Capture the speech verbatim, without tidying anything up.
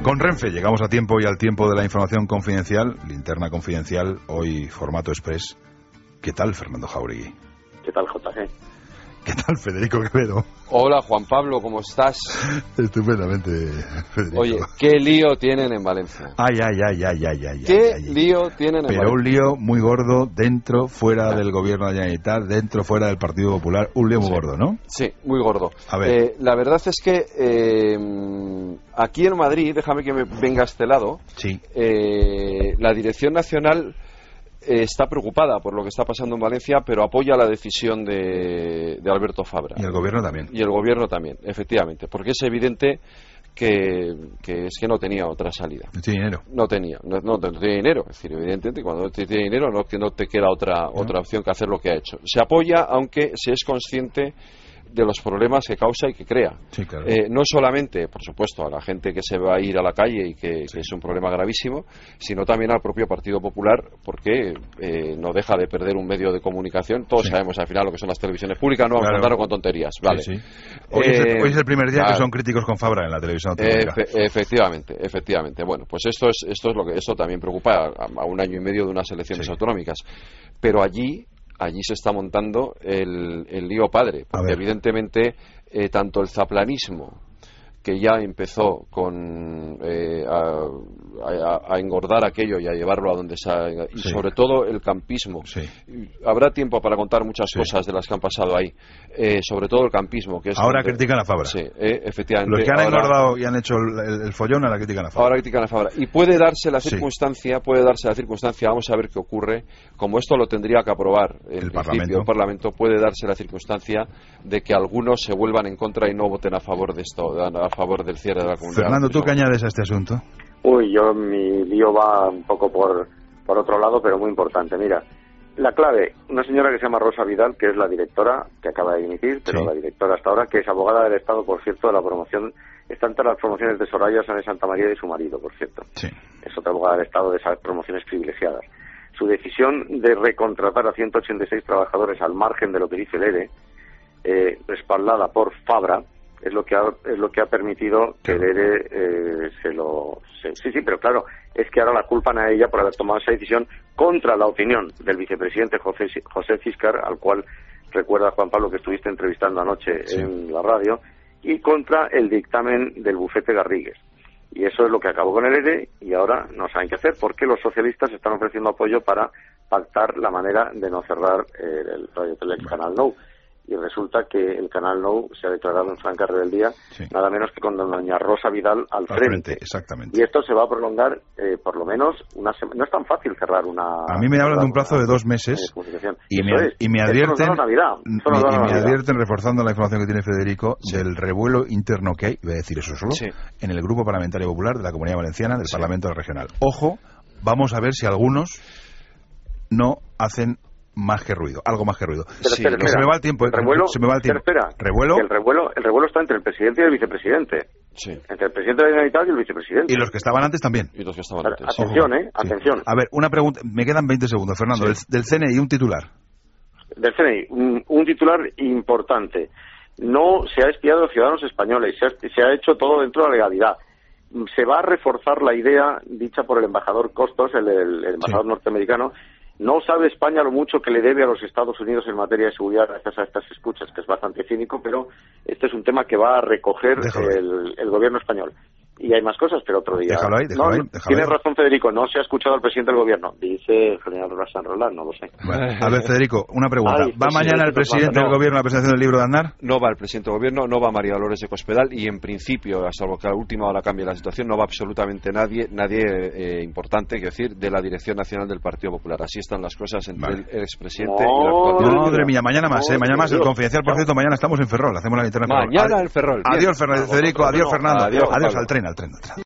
Con Renfe llegamos a tiempo y al tiempo de la información confidencial, linterna confidencial, hoy formato express. ¿Qué tal, Fernando Jauregui? ¿Qué tal, J G? ¿Qué tal, Federico Quevedo? Hola, Juan Pablo, ¿cómo estás? Estupendamente, Federico. Oye, ¿qué lío tienen en Valencia? Ay, ay, ay, ay, ay, ay. ¿Qué ay, ay. lío tienen en Pero Valencia? un lío muy gordo dentro, fuera del gobierno de la Generalitat, dentro, fuera del Partido Popular. Un lío muy Sí. gordo, ¿no? Sí, muy gordo. A ver. Eh, la verdad es que eh, aquí en Madrid, déjame que me venga a este lado, Sí. eh, la Dirección Nacional eh, está preocupada por lo que está pasando en Valencia, pero apoya la decisión de, de Alberto Fabra. Y el gobierno también. Y el gobierno también, efectivamente, porque es evidente que, que es que no tenía otra salida. No tiene dinero. No tenía, no, no, no tiene dinero. Es decir, evidentemente, cuando no tiene dinero, no, que no te queda otra, ¿No? otra opción que hacer lo que ha hecho. Se apoya, aunque se es consciente de los problemas que causa y que crea. Sí, claro. Eh, no solamente, por supuesto, a la gente que se va a ir a la calle y que, que es un problema gravísimo, sino también al propio Partido Popular, porque eh, no deja de perder un medio de comunicación. Todos Sí. sabemos al final lo que son las televisiones públicas, no vamos Claro. a andarnos con tonterías. Vale. Sí, sí. Hoy, es el, Eh, hoy es el primer día claro. que son críticos con Fabra en la televisión autonómica. Efe- efectivamente, efectivamente. Bueno, pues esto es esto es lo que esto también preocupa a, a un año y medio de unas elecciones Sí. autonómicas. Pero allí allí se está montando el, el lío padre, A porque ver. evidentemente eh, tanto el zaplanismo, que ya empezó con eh, a, a- a engordar aquello y a llevarlo a donde se ha, y Sí. sobre todo el campismo. Sí. Habrá tiempo para contar muchas Sí. cosas de las que han pasado ahí, eh, sobre todo el campismo, que es Ahora donde- critican a Fabra. Sí, eh, efectivamente. Los que han ahora- engordado y han hecho el, el- el follón ahora critican a Fabra. Ahora critican a Fabra. Y puede darse la Sí. circunstancia, puede darse la circunstancia, vamos a ver qué ocurre, como esto lo tendría que aprobar en El principio Parlamento. el Parlamento, puede darse la circunstancia de que algunos se vuelvan en contra y no voten a favor de esto, a favor del cierre de la comunidad. Fernando, ¿tú qué añades a este asunto? Uy, yo, mi lío va un poco por, por otro lado, pero muy importante. Mira, la clave, una señora que se llama Rosa Vidal, que es la directora, que acaba de dimitir, pero Sí. la directora hasta ahora, que es abogada del Estado, por cierto, de la promoción, está entre las promociones de Soraya Sáenz de Santa María y de su marido, por cierto. Sí. Es otra abogada del Estado de esas promociones privilegiadas. Su decisión de recontratar a ciento ochenta y seis trabajadores al margen de lo que dice el E R E, eh, respaldada por Fabra, es lo que ha, es lo que ha permitido que el E R E eh, se lo... se- sí, sí, pero claro, es que ahora la culpan a ella por haber tomado esa decisión contra la opinión del vicepresidente José, José Ciscar, al cual recuerda, Juan Pablo, que estuviste entrevistando anoche Sí. en la radio, y contra el dictamen del bufete Garrigues. Y eso es lo que acabó con el E R E y ahora no saben qué hacer porque los socialistas están ofreciendo apoyo para pactar la manera de no cerrar eh, el Radio Tele Canal Nou. Y resulta que el Canal Nou se ha declarado en franca rebeldía, Sí. nada menos que con doña Rosa Vidal al, Al frente. frente, exactamente. Y esto se va a prolongar eh, por lo menos una semana. No es tan fácil cerrar una... A mí me hablan de un una- plazo de dos meses eh, comunicación. y Eso me, es. y me Eso nos da advierten la Navidad. Eso nos me- da la y me Navidad. advierten, reforzando la información que tiene Federico, del revuelo interno que hay, voy a decir eso solo, Sí. en el Grupo Parlamentario Popular de la Comunidad Valenciana del Sí. Parlamento Regional. Ojo, vamos a ver si algunos no hacen más que ruido, algo más que ruido. Pero Sí, espera, que espera. se me va el tiempo, eh, El revuelo, se me va el tiempo. Espera, espera. ¿Revuelo? Que el revuelo, el revuelo está entre el presidente y el vicepresidente. Sí. Entre el presidente de la Generalitat y el vicepresidente. Y los que estaban antes también. Y los que estaban Ahora, antes. atención, Ojo. ¿eh? Atención. A ver, una pregunta, me quedan veinte segundos, Fernando, Sí. del, del C N I, un titular. Del C N I, un, un titular importante. No se ha espiado a ciudadanos españoles, se ha, se ha hecho todo dentro de la legalidad. Se va a reforzar la idea dicha por el embajador Costos, el, el- el embajador Sí. norteamericano. No sabe España lo mucho que le debe a los Estados Unidos en materia de seguridad gracias a estas escuchas, que es bastante cínico, pero este es un tema que va a recoger Déjalo ahí. el, el gobierno español. Y hay más cosas, pero otro día. Déjalo ahí, déjalo no, ahí, no, déjalo Tienes ahí. razón, Federico, no se ha escuchado al presidente del gobierno. Dice el general San Roland, no lo sé. Bueno, a ver, Federico, una pregunta. Ay, ¿Va pues mañana sí, el presidente no. del gobierno a la presentación del libro de Aznar? No va el presidente del gobierno, no va María Dolores de Cospedal y en principio, a salvo que a la última hora cambie la situación, no va absolutamente nadie, nadie eh, importante, quiero decir, de la Dirección Nacional del Partido Popular. Así están las cosas entre Vale. el, el expresidente No, y el actual. Madre Madre mía. mía, mañana más, ¿eh? No, Mañana más. El Dios. confidencial, por cierto, mañana estamos en Ferrol. Hacemos la linterna en Ferrol. Mañana Ad- el Ferrol. Bien. Adiós, Fernando, Federico. Adiós, Fernando. Adiós, Adiós, Pablo. al tren, al tren, al tren.